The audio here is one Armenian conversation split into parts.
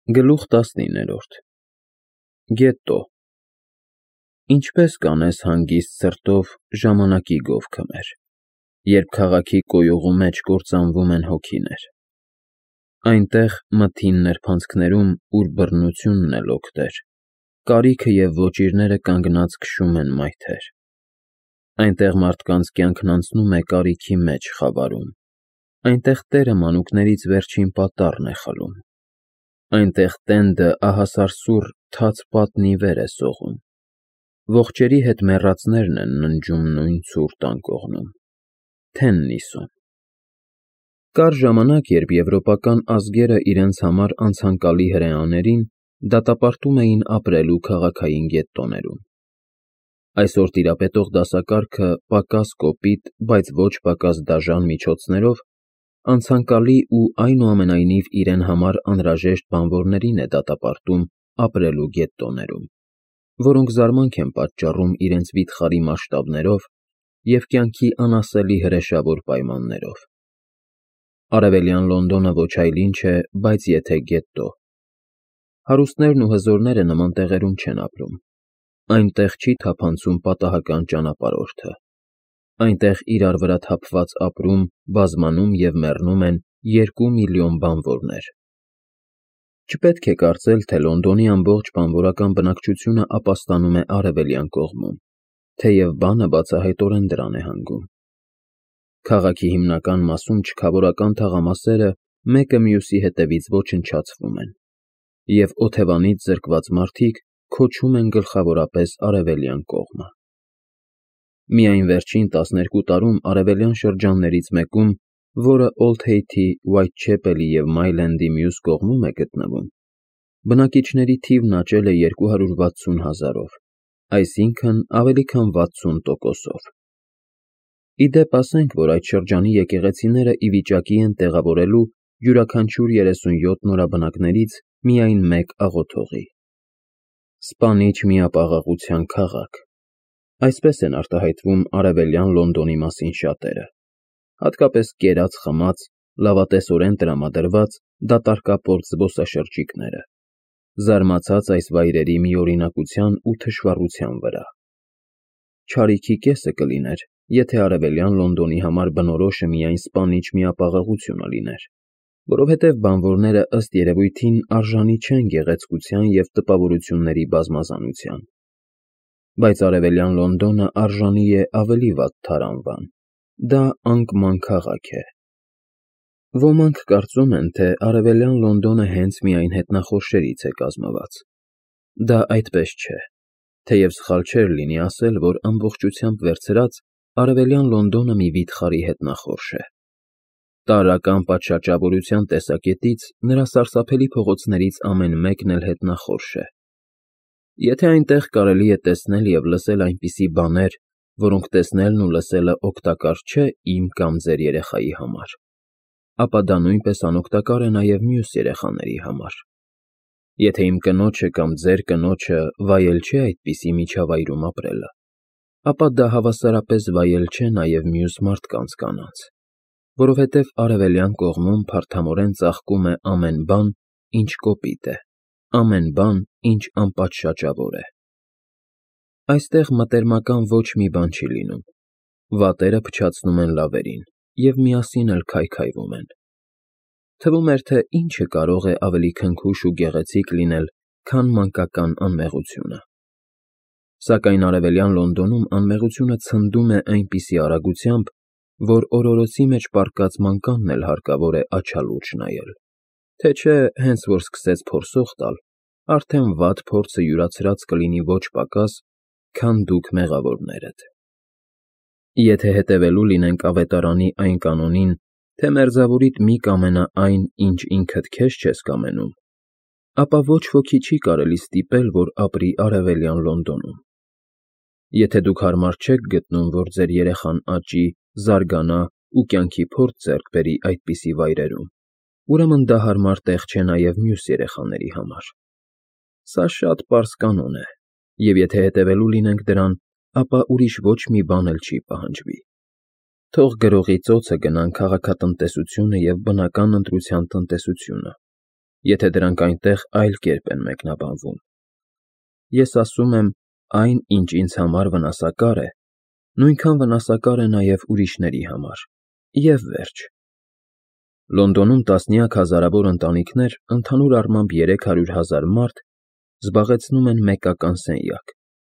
Գլուխ 19 Գետտո Ինչպես կանես հանգիստ սրտով ժամանակի գով քմեր, երբ քաղաքի կոյուղու մեջ կործանվում են հոգիներ, այնտեղ մթին նրբանցքներում, ուր բռնությունն էլ օգտեր, կարիքը և ոճիրները կանգնած քշում են մայթեր, այնտեղ մարդկանց կյանքն անցնում է կարիքի մեջ խավարում, այնտեղ տերը մանուկներից վերջին պատառն է խլում, այնտեղ տենդը ահասար սուռ թաց պատն ի վեր է սողում, ողջերի հետ մեռածներն են ննջում նույն ցուրտ անկողնում, թեն նիսում։ Կար ժամանակ, երբ եվրոպական ազգերը իրենց համար անցանկալի հրեաներին դատապարտում էին ապրելու քաղաքային գետտոներում։ Այսօր տիրապետող դասակարգը պակաս կոպիտ, բայց ոչ պակաս դաժան միջոցներով անցանկալի ու այնուամենայնիվ իրեն համար անհրաժեշտ բանվորներին է դատապարտում ապրելու գետտոներում, որոնք զարմանք են պատճառում իրենց վիթխարի մասշտաբներով և կյանքի անասելի հրեշավոր պայմաններով։ Արևելյան Լոնդոնը ոչ այլ ինչ է, բայց եթե գետտո։ Հարուստներն ու հզորները նման տեղերում չեն ապրում։ Այնտեղ չի թափանցում պատահական ճանապարհորդը։ Այնտեղ իրար վրա թափված ապրում, բազմանում և մեռնում են 2 միլիոն բանվորներ։ Չպետք է կարծել, թե Լոնդոնի ամբողջ բանվորական բնակչությունը ապաստանում է արևելյան կողմում, թեև բանը բացահայտորեն դրան է հանգում։ Քաղաքի հիմնական մասում չքավորական թաղամասերը մեկը մյուսի հետևից ոչնչացվում են, և օթևանից զրկված մարդիկ քոչում են գլխավորապես արևելյան կողմը։ Միայն վերջին 12 տարում արևելյան շրջաններից մեկում, որը Օլդհեյթի, Ուայթչեպելի և Մայլենդի մյուս կողմում է գտնվում, բնակիչների թիվն աճել է 260 հազարով, այսինքն ավելի քան 60%-ով։ Ի դեպ ասենք, որ այդ շրջանի եկեղեցիները ի վիճակի են տեղավորելու յուրաքանչյուր 37 նորաբնակներից միայն մեկ աղոթողի։ Սպանիչ միապաղաղության քաղաք, այսպես են արտահայտվում արևելյան Լոնդոնի մասին շատերը, հատկապես կերած-խմած, լավատեսորեն տրամադրված դատարկապորտ զբոսաշրջիկները, զարմացած այս վայրերի միօրինակության ու թշվառության վրա։ Չարիքի կեսը կլիներ, եթե արևելյան Լոնդոնի համար բնորոշը միայն սպանիչ միապաղաղությունը լիներ, որովհետև բանվորները ըստ երևույթին արժանի չեն գեղեցկության և տպավորությունների բազմազանության։ Բայց արևելյան Լոնդոնը արժանի է ավելի վատ թարանվան, դա անկման քաղաք է։ Ոմանք կարծում են, թե արևելյան Լոնդոնը հենց միայն հետնախորշերից է կազմված։ Դա այդպես չէ, թեև սխալ չէր լինի ասել, որ ամբողջությամբ վերցրած արևելյան Լոնդոնը մի վիթխարի հետնախորշ է։ Տարրական պատշաճավորության տեսակետից նրա սարսափելի փողոցներից ամեն մեկն էլ հետնախորշ է։ Եթե այնտեղ կարելի է տեսնել և լսել այնպիսի բաներ, որոնք տեսնելն ու լսելը օգտակար չէ իմ կամ ձեր երեխայի համար, ապա դա նույնպես անօգտակար է նաև մյուս երեխաների համար։ Եթե իմ կնոջը կամ ձեր կնոջը վայել չէ այդպիսի միջավայրում ապրելը, ապա դա հավասարապես վայել չէ նաև մյուս մարդկանց կանանց, որովհետև արևելյան կողմում փարթամորեն ծաղկում է ամեն բան, ինչ կոպիտ է, ամեն բան, ինչ անպատշաճավոր է։ Այստեղ մտերմական ոչ մի բան չի լինում, վատերը փչացնում են լավերին և միասին էլ քայքայվում են։ Թվում էր, թե ինչը կարող է ավելի քնքուշ ու գեղեցիկ լինել, քան մանկական անմեղությունը։ Սակայն արևելյան Լոնդոնում անմեղությունը ցնդում է այնպիսի արագությամբ, որ օրորոցի մեջ պառկած մանկանն էլ հարկավոր է աչալուրջ նայել, թե չէ հենց որ սկսեց փորսող տալ, արդեն վատ փորձը յուրացրած կլինի ոչ պակաս, քան դուք մեղավորներդ։ Եթե հետևելու լինենք ավետարանի այն կանոնին, թե մերձավորիդ մի կամենա այն, ինչ ինքդ քեզ չես կամենում, ապա ոչ ոքի չի կարելի ստիպել, որ ապրի արևելյան Լոնդոնում։ Եթե դուք հարմար չեք գտնում, որ ձեր երեխան աճի, զարգանա ու կյանքի փորձ ձեռք բերի այդպիսի վայրերում, ուրեմն դա հարմար տեղ չէ նաև մյուս երեխաների համար։ Սա շատ պարզ կանոն է, և եթե հետևելու լինենք դրան, ապա ուրիշ ոչ մի բան էլ չի պահանջվի։ Թող գրողի ծոցը գնան քաղաքատնտեսությունը և բնական ընտրության տնտեսությունը, եթե դրանք այնտեղ այլ կերպ են մեկնաբանվում։ Ես ասում եմ, այն, ինչ ինձ համար վնասակար է, նույնքան վնասակար է նաև ուրիշների համար, և վերջ։ Լոնդոնում տասնյակ հազարավոր ընտանիքներ, ընդհանուր առմամբ 300,000 մարդ, զբաղեցնում են մեկական սենյակ։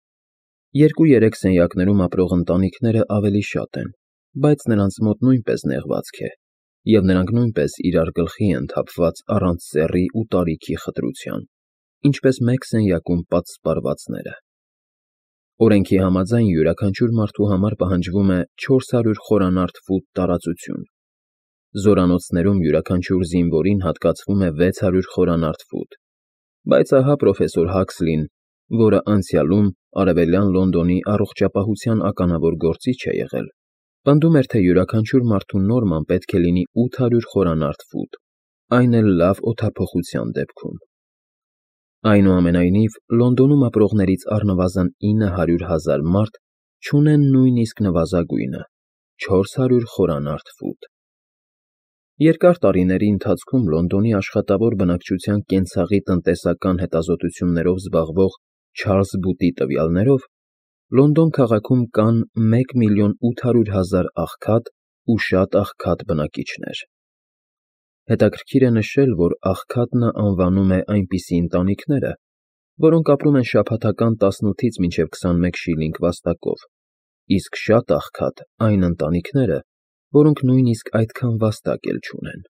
2-3 սենյակներում ապրող ընտանիքները ավելի շատ են, բայց նրանց մոտ նույնպես նեղվածք է, և նրանք նույնպես իրար գլխի են թափված առանց սեռի ու տարիքի խտրության, ինչպես մեկ սենյակում պատսպարվածները։ Օրենքի համաձայն յուրաքանչյուր մարդու համար պահանջվում է 400 խորանարդ ֆուտ տարածություն։ Զորանոցներում յուրաքանչյուր զինվորին հատկացվում է 600 խորանարդ ֆուտ, բայց ահա պրոֆեսոր Հաքսլին, որը անցյալում Արևելյան Լոնդոնի առողջապահության ականավոր գործիչ է եղել, պնդում էր, թե յուրաքանչյուր մարդու նորման պետք է լինի 800 խորանարդ ֆուտ, այն էլ լավ օդափոխության դեպքում։ Այնուամենայնիվ, Լոնդոնում ապրողներից առնվազն 900,000 մարդ չունեն նույնիսկ նվազագույնը՝ 400 խորանարդ ֆուտ։ Երկար տարիների ընթացքում Լոնդոնի աշխատավոր բնակչության կենցաղի տնտեսական հետազոտություններով զբաղվող Չարլզ Բուտի տվյալներով, Լոնդոն քաղաքում կան 1,800,000 աղքատ ու շատ աղքատ բնակիչներ։ Հետաքրքիր է նշել, որ աղքատն անվանում է այնպիսի ընտանիքները, որոնք ապրում են շաբաթական 18-ից մինչև 21 շիլինգ վաստակով, իսկ շատ աղքատ այն ընտանիքները, որոնք նույնիսկ այդքան վաստակ էլ չունեն։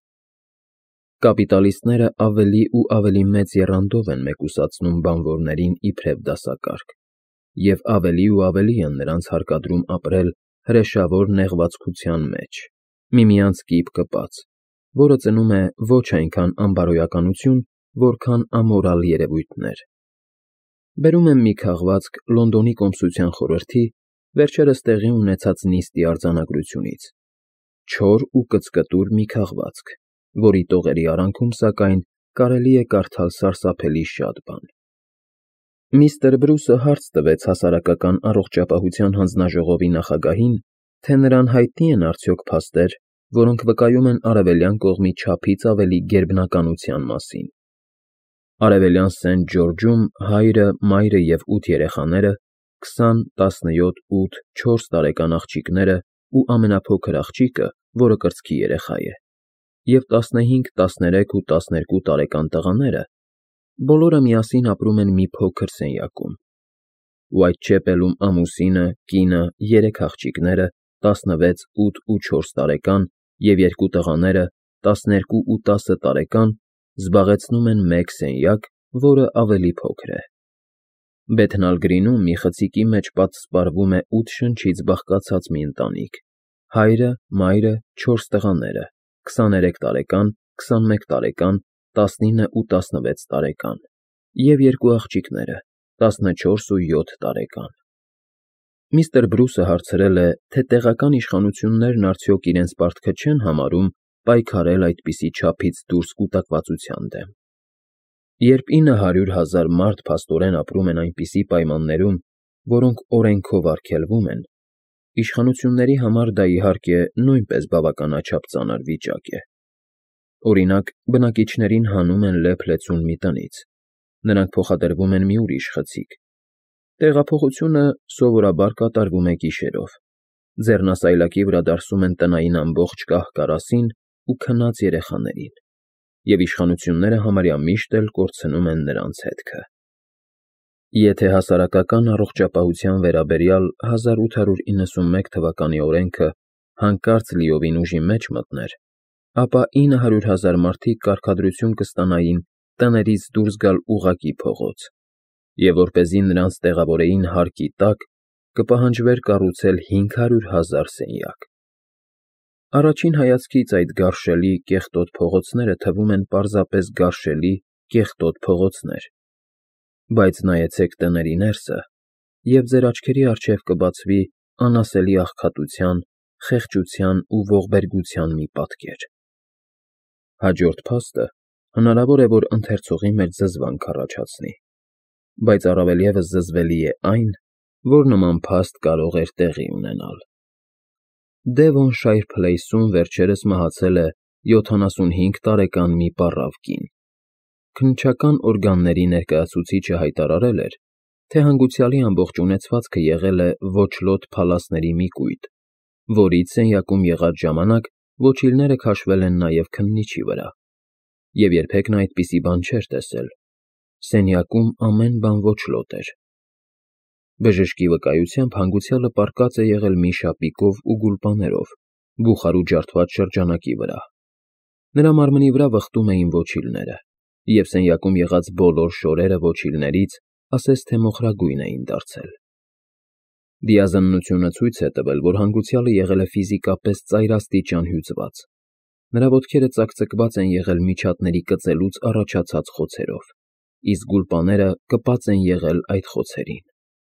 Կապիտալիստները ավելի ու ավելի մեծ եռանդով են մեկուսացնում բանվորներին իբրև դասակարգ, և ավելի են նրանց հարկադրում ապրել հրեշավոր նեղվածքության մեջ, միմյանց կիպ կպած, որը ծնում է ոչ այնքան անբարոյականություն, որքան ամորալ երևույթներ։ Բերում եմ մի քաղվածք Լոնդոնի կոմսության խորհրդի վերջերս տեղի ունեցած նիստի արձանագրությունից։ Չոր ու կծկտուր մի քաղվածք, որի տողերի արանքում, սակայն, կարելի է կարդալ սարսափելի շատ բան։ Միստր Բրուսը հարց տվեց հասարակական առողջապահության հանձնաժողովի նախագահին, թե նրան հայտնի են արդյոք փաստեր, որոնք վկայում են արևելյան կողմի չափից ավելի գերբնականության մասին։ Արևելյան Սենթ Ջորջում հայրը, մայրը և 8 երեխաները, 20, 17, 8, 4 տարեկան աղջիկները ու ամենափոքր աղջիկը, որը կրծքի երեխա է, և 15, 13 ու 12 տարեկան տղաները բոլորը միասին ապրում են մի փոքր սենյակում։ Ուայթչեպելում ամուսինը, կինը, 3 աղջիկները, 16, 8 ու 4 տարեկան և 2 տղաները, 12 ու 10 տարեկան, զբաղեցնում են մեկ սենյակ, որը ավելի փոքր է։ Բեթնալ Գրինում մի խցիկի մեջ պատսպարվում է 8 շնչից բաղկացած մի ընտանիք՝ հայրը, մայրը, 4 տղաները, 23 տարեկան, 21 տարեկան, 19 ու 16 տարեկան, և 2 աղջիկները՝ 14 ու 7 տարեկան։ Միստր Բրուսը հարցրել է, թե տեղական իշխանություններն արդյոք իրենց պարտքը չեն համարում պայքարել այդպիսի չափից դուրս կուտակվածության դեմ։ Երբ 900,000 մարդ փաստորեն ապրում են այնպիսի պայմաններում, որոնք օրենքով արգելվում են, իշխանությունների համար դա, իհարկե, նույնպես բավականաչափ ծանր վիճակ է։ Օրինակ, բնակիչներին հանում են լեփ-լեցուն մի տնից, նրանք փոխադրվում են մի ուրիշ խցիկ։ Տեղափոխությունը սովորաբար կատարվում է գիշերով, ձեռնասայլակի վրա դարսում են տնային ամբողջ կահ֊կարասին ու քնած երեխաներին, և իշխանությունները համարյա միշտ էլ կորցնում են նրանց հետքը։ Եթե հասարակական առողջապահության վերաբերյալ 1891 թվականի օրենքը հանկարծ լիովին ուժի մեջ մտներ, ապա 900,000 մարդիկ կարգադրություն կստանային տներից դուրս գալ ուղղակի փողոց, և որպեսզի նրանց տեղավորեին հարկի տակ, կպահանջվեր կառուցել 500,000 սենյակ։ Առաջին հայացքից այդ գարշելի, կեղտոտ փողոցները թվում են պարզապես գարշելի, կեղտոտ փողոցներ, բայց նայեցեք տների ներսը, և ձեր աչքերի առջև կբացվի անասելի աղքատության, խեղճության ու ողբերգության մի պատկեր։ Հաջորդ փաստը հնարավոր է, որ ընթերցողի մեջ զզվանք առաջացնի, բայց առավել ևս զզվելի է այն, որ նման փաստ կարող էր տեղի ունենալ։ Դևոնշայր Փլեյսում վերջերս մահացել է 75 տարեկան մի պառավ կին, Քննչական օրգանների ներկայացուցիչը հայտարարել էր, թե հանգուցյալի ամբողջ ունեցվածքը եղել է ոչլոտ փալասների մի կույտ, որից սենյակում եղած ժամանակ ոչիլները քաշվել են նաև քննիչի վրա, և երբեք նա այդպիսի բան չէր տեսել. սենյակում ամեն բան ոչլոտ էր։ Բժշկի վկայությամբ հանգուցյալը պառկած է եղել մի շապիկով ու գուլպաներով, բուխարու ջարդված շրջանակի վրա։ Նրա մարմնի վրա վխտում էին ոչիլները, և սենյակում եղած բոլոր շորերը ոչիլներից ասես թե մոխրագույն էին դարձել։ Դիազննությունը ցույց է տվել, որ հանգուցյալը եղել է ֆիզիկապես ծայրաստիճան հյուծված։ Նրա ոտքերը ծակծկված են եղել միջատների կծելուց առաջացած խոցերով, իսկ գուլպաները կպած են եղել այդ խոցերին։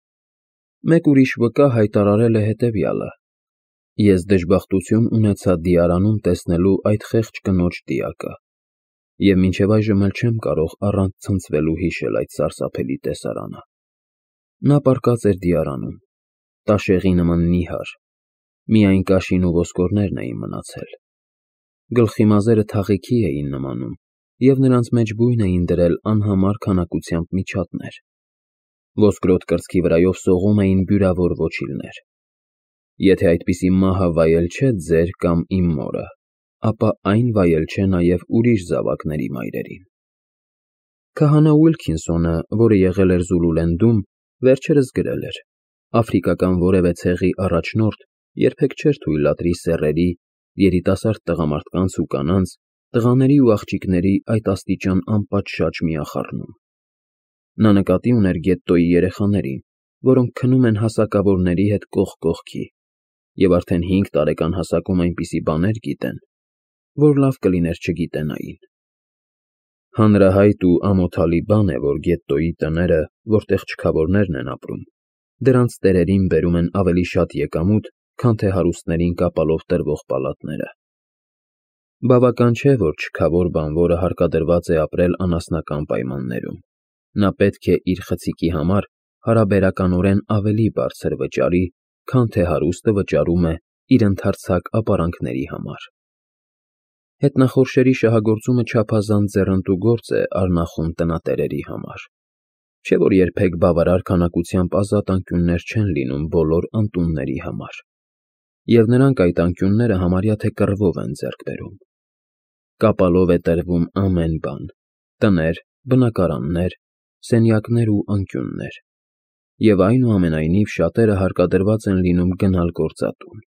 Մեկ ուրիշ վկա հայտարարել է հետևյալը. «Ես դժբախտություն ունեցա Դիարանում տեսնելու այդ խեղճ կնոջ դիակը, և մինչև այժմ էլ չեմ կարող առանց ցնցվելու հիշել այդ սարսափելի տեսարանը։ Նա պառկած էր Դիարանում, տաշեղի նման նիհար, միայն կաշին ու ոսկորներն էին մնացել։ Գլխի մազերը թաղիքի էին նմանում, և նրանց մեջ բույն էին դրել անհամար քանակությամբ միջատներ։ Ոսկրոտ կրծքի վրայով սողում էին բյուրավոր ոչիլներ։ Եթե այդպիսի մահը վայել չէ ձեր կամ իմ մորը, ապա այն վայել չէ նաև ուրիշ զավակների մայրերին»։ Քահանա Ուիլքինսոնը, որը եղել էր Զուլուլենդում, վերջերս գրել էր. «Աֆրիկական որևէ ցեղի առաջնորդ երբեք չէր թույլատրի սեռերի, երիտասարդ տղամարդկանց ու կանանց, տղաների ու աղջիկների այդ աստիճան անպատշաճ միախառնում։ Նա նկատի ուներ գետտոյի երեխաներին, որոնք քնում են հասակավորների հետ կողք կողքի, և արդեն 5 տարեկան հասակում այնպիսի բաներ գիտեն, որ լավ կլիներ չգիտենային։ Հանրահայտ ու ամոթալի բան է, որ գետտոյի տները, որտեղ չքավորներն են ապրում, դրանց տերերին բերում են ավելի շատ եկամուտ, քան թե հարուստներին կապալով տրվող պալատները։ Բավական չէ, որ չքավոր բանվորը հարկադրված է ապրել անասնական պայմաններում, նա պետք է իր խցիկի համար հարաբերականորեն ավելի բարձր վճարի, քան թե հարուստը վճարում է իր ընդարձակ ապարանքների համար։ Հետնախորշերի շահագործումը չափազանց ձեռնտու գործ է առնախուն տնատերերի համար, չէ՞ որ երբեք բավարար քանակությամբ ազատ անկյուններ չեն լինում բոլոր անտունների համար, և նրանք այդ անկյունները համարյա թե կռվով են ձեռք բերում։ Կապալով է տրվում ամեն բան՝ տներ, բնակարաններ, սենյակներ ու անկյուններ, և այնուամենայնիվ շատերը հարկադրված են լինում գնալ գործատուն։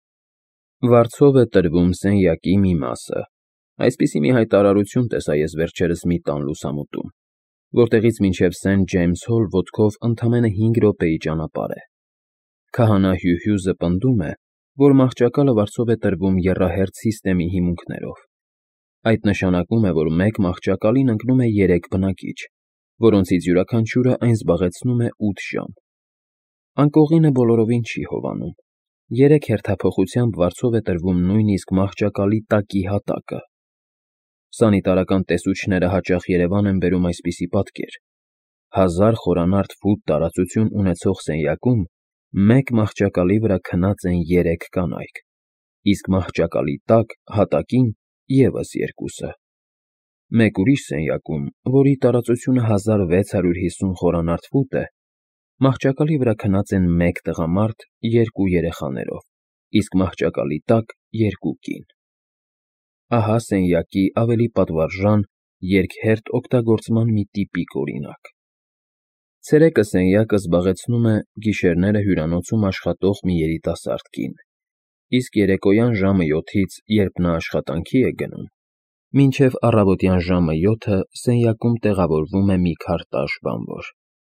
Վարձով է տրվում սենյակի մի մասը։ Այսպիսի մի հայտարարություն տեսա ես վերջերս մի տան լուսամուտում, որտեղից մինչև Սենթ Ջեյմս Հոլ ոտքով ընդամենը 5 րոպեի ճանապարհ է։ Քահանա Հյուհյուզը պնդում է, որ մահճակալը վարձով է տրվում եռահերթ սիստեմի հիմունքներով։ Այդ նշանակում է, որ մեկ մահճակալին ընկնում է 3 բնակիչ, որոնցից յուրաքանչյուրը այն զբաղեցնում է 8 ժամ։ Անկողինը բոլորովին չի հովանում։ 3 հերթափոխությամբ վարձով է տրվում նույնիսկ մահճակալի տակի հատակը։ Սանիտարական տեսուչները հաճախ Երևան են բերում այսպիսի պատկեր. 1000 խորանարդ ֆուտ տարածություն ունեցող սենյակում մեկ մահճակալի վրա քնած են 3 կանայք, իսկ մահճակալի տակ, հատակին, ևս 2-ը։ Մեկ ուրիշ սենյակում, որի տարածությունը 1650 խորանարդ ֆուտ է, մահճակալի վրա քնած են 1 տղամարդ 2 երեխաներով, իսկ մահճակալի տակ 2 կին։ Ահա սենյակի ավելի պատվարժան, երկհերթ օգտագործման մի տիպիկ օրինակ։ Ցերեկը սենյակը զբաղեցնում է գիշերները հյուրանոցում աշխատող մի երիտասարդ կին, իսկ երեկոյան ժամը 7-ից, երբ նա աշխատանքի է գնում, մինչև առավոտյան ժամը 7-ը սենյակում տեղավորվում է մի քարտաշ բանվոր։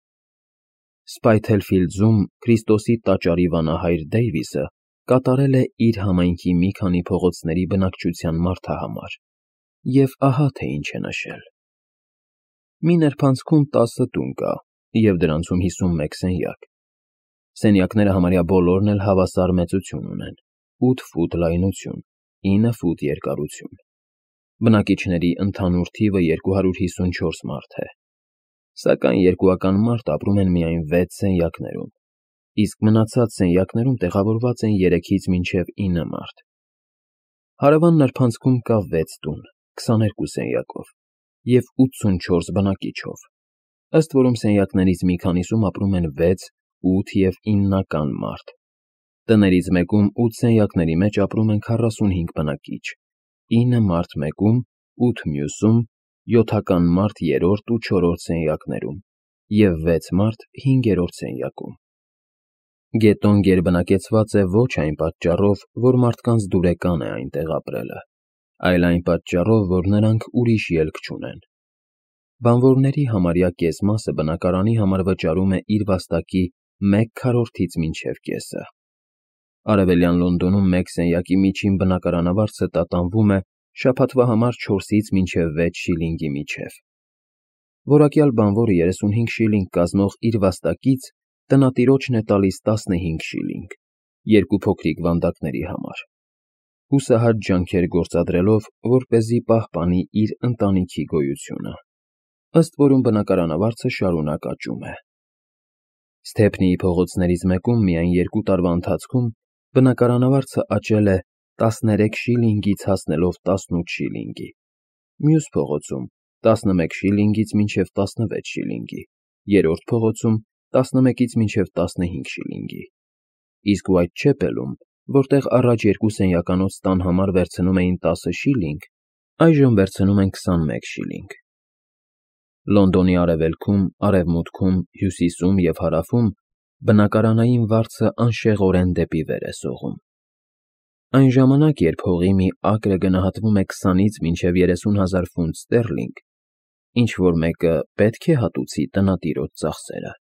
Սփայթերֆիլդզում Քրիստոսի տաճարի վանահայր Դեյվիսը կատարել է իր համայնքի մի քանի փողոցների բնակչության մարդահամար, և ահա թե ինչ է նշել. մի նրբանցքում 10 տուն կա, և դրանցում 51 սենյակ։ Սենյակները համարյա բոլորն էլ հավասար մեծություն ունեն՝ 8 ֆուտ լայնություն, 9 ֆուտ երկարություն։ Բնակիչների ընդհանուր թիվը 254 մարդ է, սակայն երկուական մարդ ապրում են միայն 6 սենյակներում, իսկ մնացած սենյակներում տեղավորված են 3-ից մինչև 9 մարդ։ Հարևան նրբանցքում կա 6 տուն, 22 սենյակով, և 84 բնակիչով, ըստ որում սենյակներից մի քանիսում ապրում են 6, 8 և 9-ական մարդ։ Տներից մեկում 8 սենյակների մեջ ապրում են 45 բնակիչ, 9 մարդ մեկում, 8 մյուսում, 7-ական մարդ 3-րդ ու 4-րդ սենյակներում և 6 մարդ 5-րդ սենյակում։ Գետոն գերբնակեցված է ոչ այն պատճառով, որ մարդկանց դուրեկան է այնտեղ ապրելը, այլ այն պատճառով, որ նրանք ուրիշ ելք չունեն։ Բանվորների համարյա կես մասը բնակարանի համար վճարում է իր վաստակի 1/4-ից մինչև կեսը։ Արևելյան Լոնդոնում մեկ սենյակի միջին բնակարանավարձը տատանվում է շաբաթվա համար 4-ից մինչև 6 շիլինգի միջև։ Որակյալ բանվորը 35 շիլինգ կազմող իր վաստակից տնատիրոջն է տալիս 15 շիլինգ, երկու փոքրիկ վանդակների համար, հուսահատ ջանքեր գործադրելով, որպեսզի պահպանի իր ընտանիքի գոյությունը, ըստ որում բնակարանավարձը շարունակ աճում է։ Սթեփնիի փողոցներից մեկում միայն 2 տարվա ընթացքում բնակարանավարձը աճել է 13 շիլինգից հասնելով 18 շիլինգի, մյուս փողոցում 11 շիլինգից մինչև 16 շիլինգի, երրորդ փողոցում 11-ից մինչև 15 շիլինգի, իսկ Ուայթչեփելում, որտեղ առաջ 2 սենյականոց տան համար վերցնում էին 10 շիլինգ, այժմ վերցնում են 21 շիլինգ։ Լոնդոնի արևելքում, արևմուտքում, հյուսիսում և հարավում բնակարանային վարձը անշեղորեն դեպի վեր է սողում։ Այն ժամանակ, երբ հողի մի ակրը գնահատվում է 20-ից մինչև 30,000 ֆունտ ստերլինգ, ինչ-որ մեկը պետք է հատուցի տնատիրոջ ծախսերը։